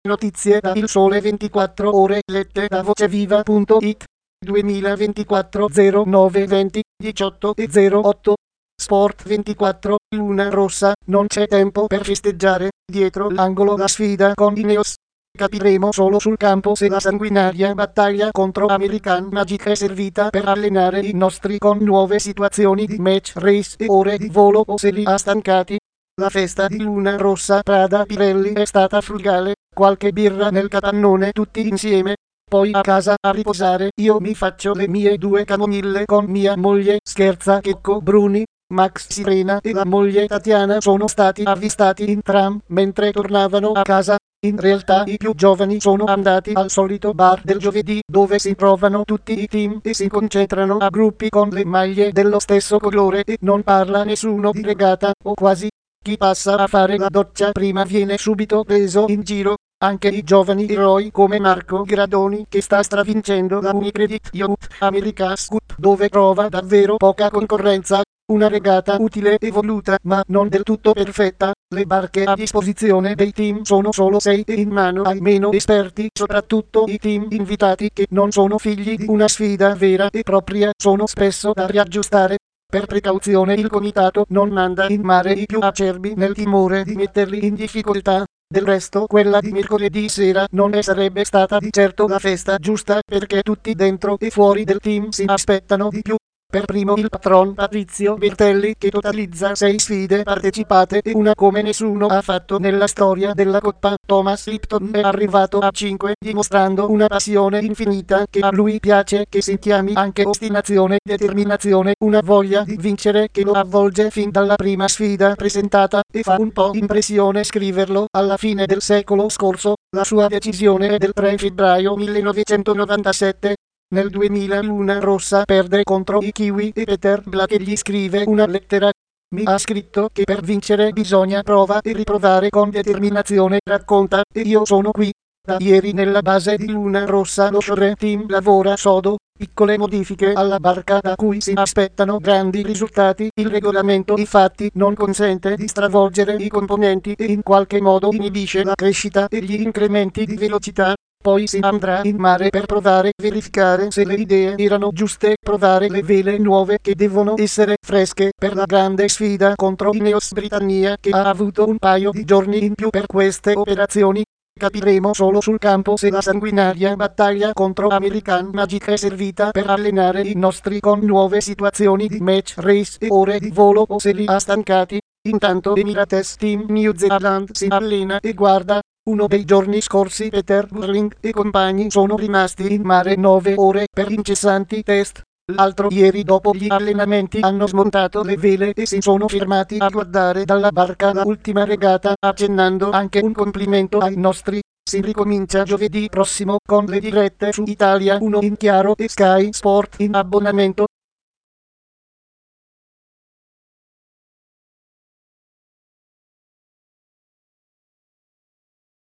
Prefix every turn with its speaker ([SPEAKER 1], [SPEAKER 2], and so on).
[SPEAKER 1] Notizie da Il Sole 24 Ore lette da voceviva.it 2024 09 20 18 e 08 Sport 24 Luna Rossa, non c'è tempo per festeggiare, dietro l'angolo la sfida con Ineos. Capiremo solo sul campo se la sanguinaria battaglia contro American Magic è servita per allenare i nostri con nuove situazioni di match race e ore di volo o se li ha stancati. La festa di Luna Rossa Prada Pirelli è stata frugale, qualche birra nel capannone tutti insieme, poi a casa a riposare. Io mi faccio le mie 2 camomille con mia moglie, scherza Checco Bruni. Max Sirena e la moglie Tatiana sono stati avvistati in tram mentre tornavano a casa. In realtà i più giovani sono andati al solito bar del giovedì dove si trovano tutti i team e si concentrano a gruppi con le maglie dello stesso colore e non parla nessuno di regata, o quasi. Chi passa a fare la doccia prima viene subito preso in giro. Anche i giovani eroi come Marco Gradoni che sta stravincendo la Unicredit Youth America's Cup dove trova davvero poca concorrenza. Una regata utile e voluta ma non del tutto perfetta. Le barche a disposizione dei team sono solo 6 e in mano ai meno esperti, soprattutto i team invitati che non sono figli di una sfida vera e propria, sono spesso da riaggiustare. Per precauzione il comitato non manda in mare i più acerbi nel timore di metterli in difficoltà. Del resto quella di mercoledì sera non ne sarebbe stata di certo la festa giusta perché tutti dentro e fuori del team si aspettano di più. Per primo il patron Patrizio Bertelli che totalizza 6 sfide partecipate e una come nessuno ha fatto nella storia della Coppa. Thomas Lipton è arrivato a 5 dimostrando una passione infinita che a lui piace che si chiami anche ostinazione, determinazione, una voglia di vincere che lo avvolge fin dalla prima sfida presentata e fa un po' impressione scriverlo alla fine del secolo scorso. La sua decisione è del 3 febbraio 1997. Nel 2000 Luna Rossa perde contro i Kiwi e Peter Black gli scrive una lettera. Mi ha scritto che per vincere bisogna prova e riprovare con determinazione, racconta, e io sono qui. Da ieri nella base di Luna Rossa lo Shore Team lavora sodo, piccole modifiche alla barca da cui si aspettano grandi risultati. Il regolamento infatti non consente di stravolgere i componenti e in qualche modo inibisce la crescita e gli incrementi di velocità. Poi si andrà in mare per provare, verificare se le idee erano giuste, provare le vele nuove che devono essere fresche per la grande sfida contro Ineos Britannia che ha avuto un paio di giorni in più per queste operazioni. Capiremo solo sul campo se la sanguinaria battaglia contro American Magic è servita per allenare i nostri con nuove situazioni di match race e ore di volo o se li ha stancati. Intanto Emirates Team New Zealand si allena e guarda. Uno dei giorni scorsi Peter Burling e compagni sono rimasti in mare 9 ore per incessanti test. L'altro ieri dopo gli allenamenti hanno smontato le vele e si sono fermati a guardare dalla barca la ultima regata, accennando anche un complimento ai nostri. Si ricomincia giovedì prossimo con le dirette su Italia 1 in chiaro e Sky Sport in abbonamento.